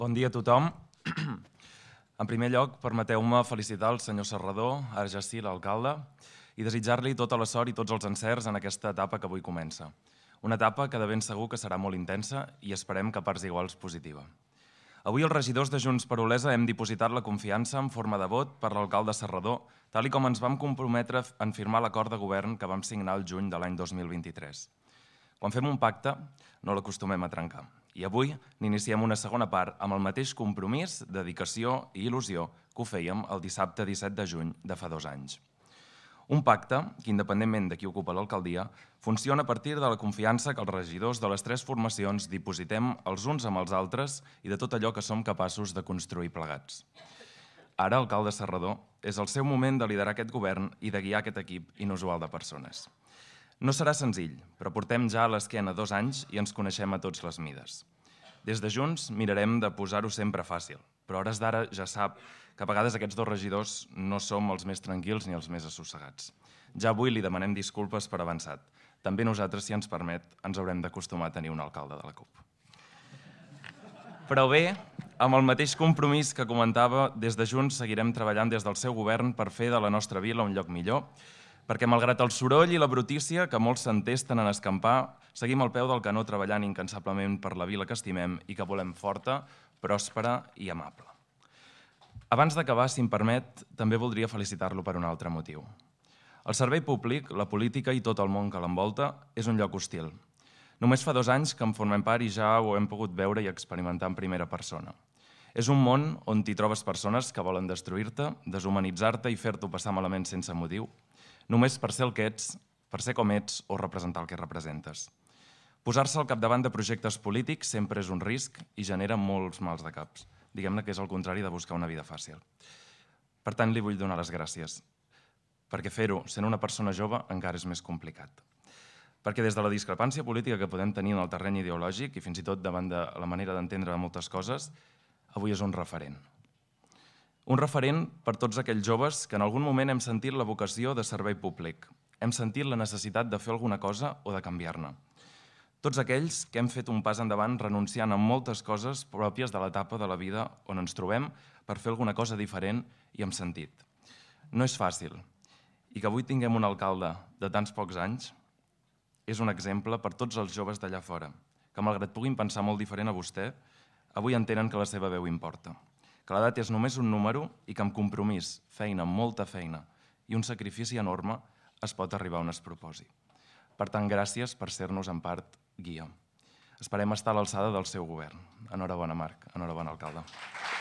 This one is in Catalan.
Bon dia a tothom. En primer lloc, permeteu-me felicitar el senyor Serrador, ara ja sí, l'alcalde, i desitjar-li tota la sort i tots els encerts en aquesta etapa que avui comença. Una etapa que de ben segur que serà molt intensa i esperem que a parts iguals positiva. Avui els regidors de Junts per Olesa hem dipositat la confiança en forma de vot per l'alcalde Serrador, tal com ens vam comprometre en firmar l'acord de govern que vam signar el juny de l'any 2023. Quan fem un pacte, no l'acostumem a trencar. I avui n'iniciem una segona part amb el mateix compromís, dedicació i il·lusió que ho fèiem el dissabte 17 de juny de fa 2 anys. Un pacte que, independentment de qui ocupa l'alcaldia, funciona a partir de la confiança que els regidors de les 3 formacions dipositem els uns amb els altres i de tot allò que som capaços de construir plegats. Ara, alcalde Serrador, és el seu moment de liderar aquest govern i de guiar aquest equip inusual de persones. No serà senzill, però portem ja a l'esquena 2 anys i ens coneixem a tots les mides. Des de Junts mirarem de posar-ho sempre fàcil, però a hores d'ara ja sap que a vegades aquests 2 regidors no som els més tranquils ni els més assossegats. Ja avui li demanem disculpes per avançat. També nosaltres, si ens permet, ens haurem d'acostumar a tenir un alcalde de la CUP. Però bé, amb el mateix compromís que comentava, des de Junts seguirem treballant des del seu govern per fer de la nostra vila un lloc millor, perquè malgrat el soroll i la brutícia que molts s'entesten en escampar, seguim al peu del canó treballant incansablement per la vila que estimem i que volem forta, pròspera i amable. Abans d'acabar, si em permet, també voldria felicitar-lo per un altre motiu. El servei públic, la política i tot el món que l'envolta és un lloc hostil. Només fa 2 anys que en formem part i ja ho hem pogut veure i experimentar en primera persona. És un món on t'hi trobes persones que volen destruir-te, deshumanitzar-te i fer-t'ho passar malament sense motiu, només per ser el que ets, per ser com ets o representar el que representes. Posar-se al capdavant de projectes polítics sempre és un risc i genera molts mals de caps. Diguem-ne que és el contrari de buscar una vida fàcil. Per tant, li vull donar les gràcies, perquè fer-ho sent una persona jove encara és més complicat. Perquè des de la discrepància política que podem tenir en el terreny ideològic i fins i tot davant de la manera d'entendre moltes coses, avui és un referent. Un referent per tots aquells joves que en algun moment hem sentit la vocació de servei públic, hem sentit la necessitat de fer alguna cosa o de canviar-ne. Tots aquells que hem fet un pas endavant renunciant a moltes coses pròpies de l'etapa de la vida on ens trobem per fer alguna cosa diferent i amb sentit. No és fàcil, i que avui tinguem un alcalde de tants pocs anys és un exemple per tots els joves d'allà fora, que malgrat puguin pensar molt diferent a vostè, avui entenen que la seva veu importa, que l'edat és només un número i que amb compromís, feina, molta feina i un sacrifici enorme es pot arribar a un despropòsit. Per tant, gràcies per ser-nos en part guia. Esperem estar a l'alçada del seu govern. Enhorabona, Marc. Enhorabona, alcalde.